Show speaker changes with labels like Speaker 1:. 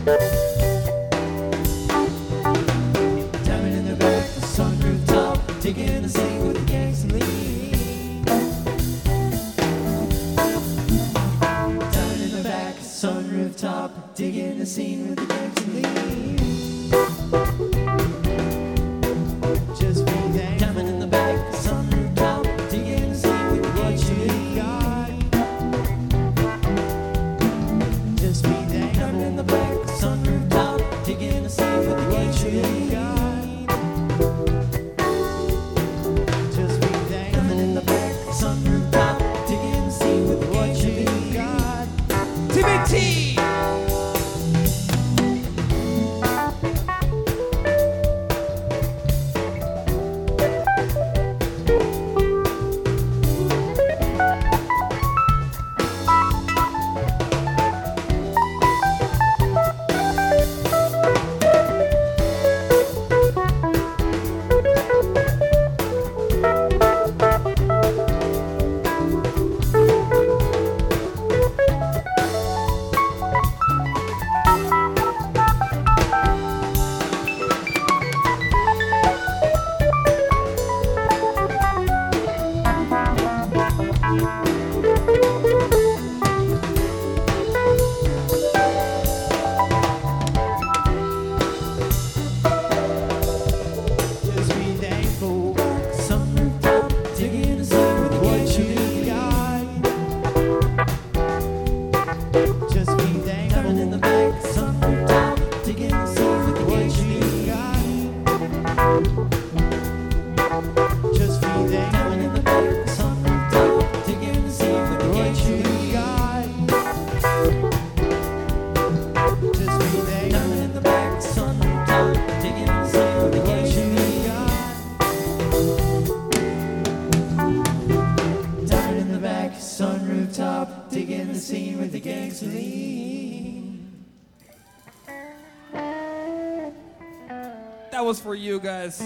Speaker 1: Diamond in the back, the sunroof top, digging the scene with the gangs and lean. Diamond in the back, sunroof top, digging the scene with the gangs and lean. Just be thankful. Diamond in the back, sunroof top, digging the scene with the gangs and lean. Just be thankful. Diamond in the back, sunroof top, digging the scene with the gangs and lean. TBT! Sunroof top, digging the scene with the gangs lean.
Speaker 2: That was for you guys.